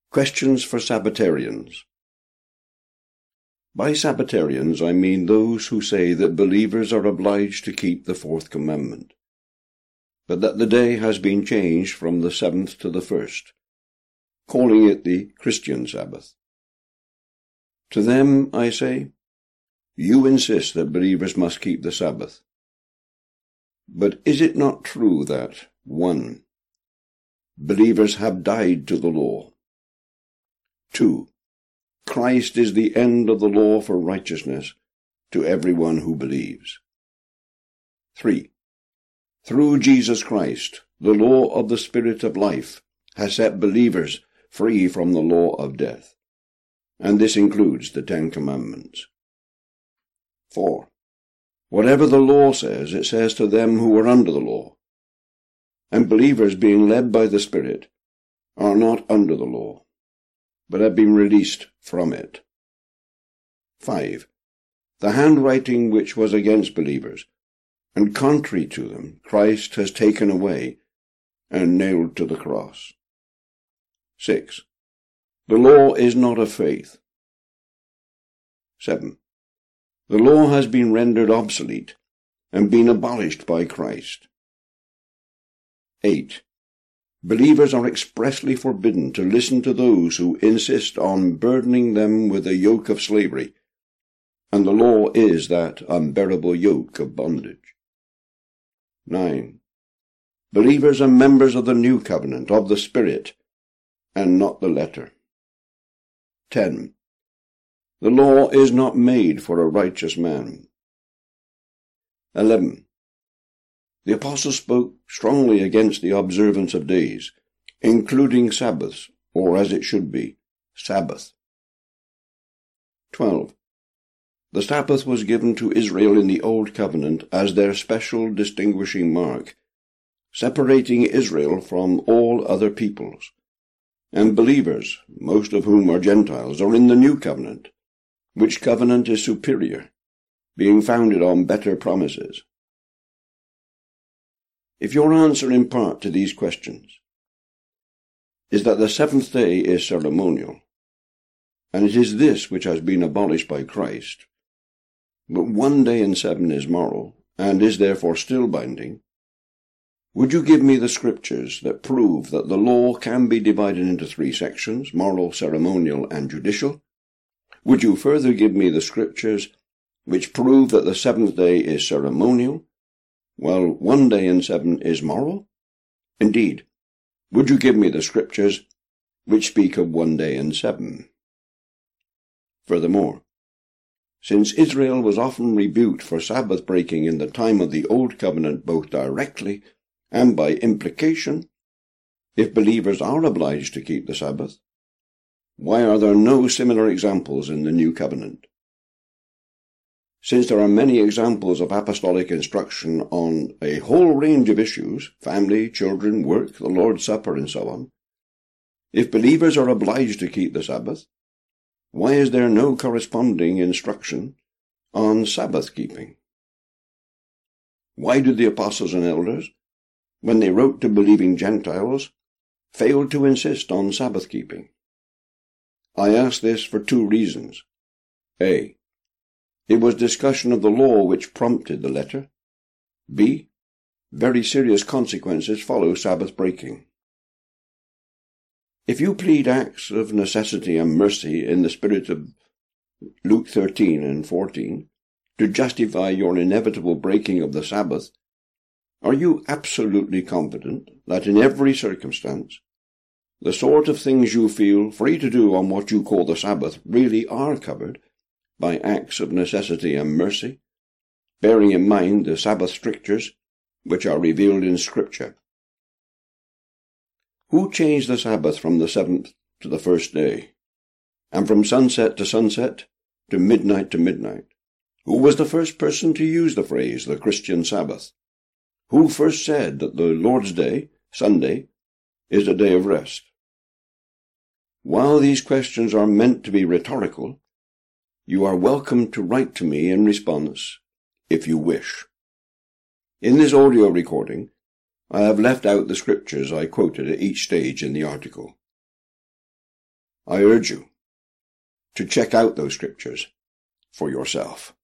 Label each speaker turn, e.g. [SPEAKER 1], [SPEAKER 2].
[SPEAKER 1] Questions for Sabbatarians. By Sabbatarians I mean those who say that believers are obliged to keep the fourth commandment, but that the day has been changed from the seventh to the first, calling it the Christian Sabbath. To them I say, you insist that believers must keep the Sabbath. But is it not true that, 1. Believers have died to the law? 2. Christ is the end of the law for righteousness to everyone who believes. 3. Through Jesus Christ, the law of the Spirit of life has set believers free from the law of death, and this includes the 10 Commandments. 4. Whatever the law says, it says to them who are under the law, and believers being led by the Spirit are not under the law, but have been released from it. 5. The handwriting which was against believers, and contrary to them, Christ has taken away and nailed to the cross. 6. The law is not of faith. 7. The law has been rendered obsolete and been abolished by Christ. 8. Believers are expressly forbidden to listen to those who insist on burdening them with a yoke of slavery, and the law is that unbearable yoke of bondage. 9. Believers are members of the new covenant of the Spirit, and not the letter. 10. The law is not made for a righteous man. 11. The apostles spoke strongly against the observance of days, including Sabbaths, or as it should be, Sabbath. 12. The Sabbath was given to Israel in the Old Covenant as their special distinguishing mark, separating Israel from all other peoples, and believers, most of whom are Gentiles, are in the New Covenant, which covenant is superior, being founded on better promises. If your answer in part to these questions is that the seventh day is ceremonial, and it is this which has been abolished by Christ, but 1 day in 7 is moral, and is therefore still binding, would you give me the scriptures that prove that the law can be divided into 3 sections, moral, ceremonial, and judicial? Would you further give me the scriptures which prove that the seventh day is ceremonial, while 1 day in 7 is moral? Indeed, would you give me the scriptures which speak of 1 day in 7? Furthermore, since Israel was often rebuked for Sabbath breaking in the time of the Old Covenant both directly and by implication, if believers are obliged to keep the Sabbath, why are there no similar examples in the New Covenant? Since there are many examples of apostolic instruction on a whole range of issues, family, children, work, the Lord's Supper, and so on, if believers are obliged to keep the Sabbath, why is there no corresponding instruction on Sabbath keeping? Why did the apostles and elders, when they wrote to believing Gentiles, fail to insist on Sabbath keeping? I ask this for 2 reasons. A. It was discussion of the law which prompted the letter. B. Very serious consequences follow Sabbath breaking. If you plead acts of necessity and mercy in the spirit of Luke 13 and 14 to justify your inevitable breaking of the Sabbath, are you absolutely confident that in every circumstance the sort of things you feel free to do on what you call the Sabbath really are covered by acts of necessity and mercy, bearing in mind the Sabbath strictures which are revealed in Scripture? Who changed the Sabbath from the 7th to the 1st day, and from sunset to sunset to midnight to midnight? Who was the first person to use the phrase, the Christian Sabbath? Who first said that the Lord's Day, Sunday, is a day of rest? While these questions are meant to be rhetorical, you are welcome to write to me in response, if you wish. In this audio recording, I have left out the scriptures I quoted at each stage in the article. I urge you to check out those scriptures for yourself.